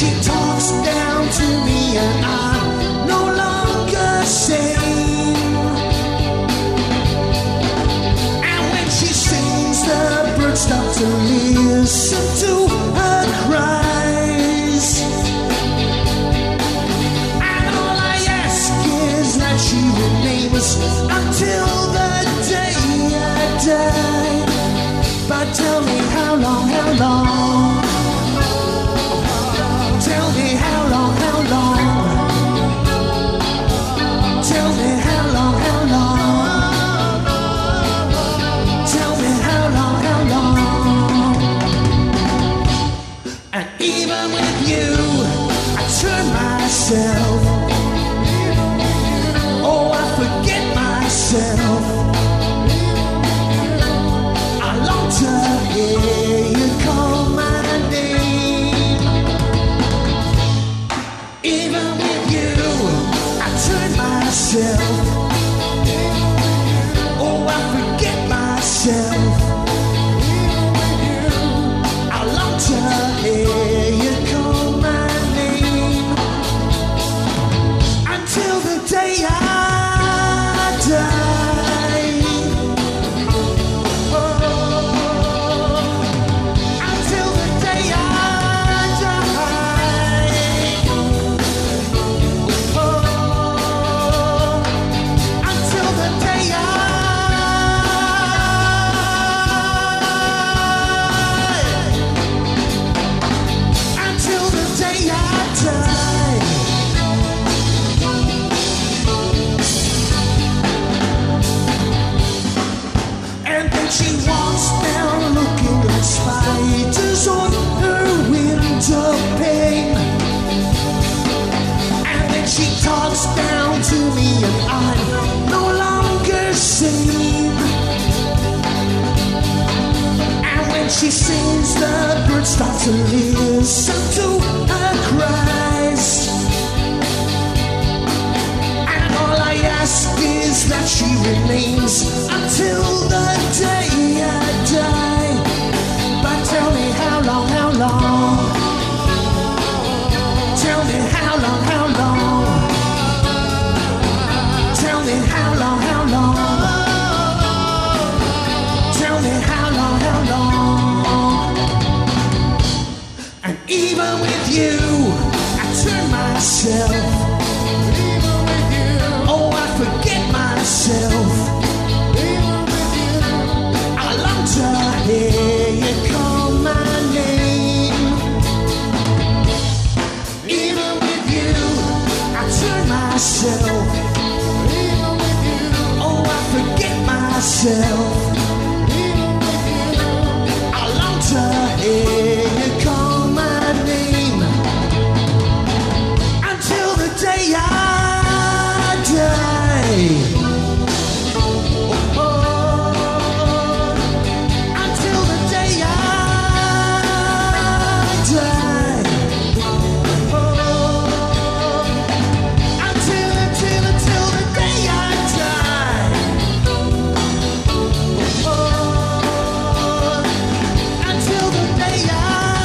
she talks down to me and I'm no longer sane. And when she sings, the birds stop to listen to her cries. And all I ask is that she remains until the day I die. But tell me how long, how long? Tell me how long, how long? Tell me how long, how long? Tell me how long, how long? And even with you, I turn myself. Oh, I forget myself. I long to hear you call my name. Even with you, I turn myself. Oh, I forget myself. I long to hear you call my name. Until the day I die. Until the day I die. Until the day I Until the day I die. And then she walks down looking at spiders on her window pane. And then she talks down to me and I'm no longer sane. And when she sings, the birds start to listen to her cries. And all I ask is that she remains until the day I die. But tell me how long, how long? Tell me how long, how long? Tell me how long, how long? Tell me how long, how long? And even with you, I turn myself. Oh, I forget myself. I long to hear you call my name. Even with you, I turn myself. Oh, I forget myself. I long to hear you call my name. Until the day I die. Until the day I die. Until the day I die. Until the day I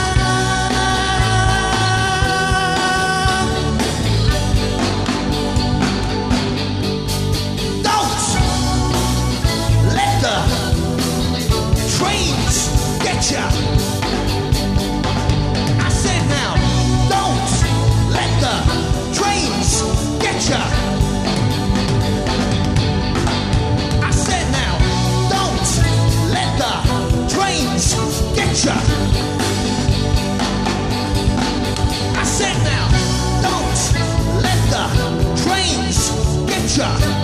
Don't let the trains get ya. I said now, don't let the trains get ya. I said now, don't let the trains get ya. I said now, don't let the trains get ya.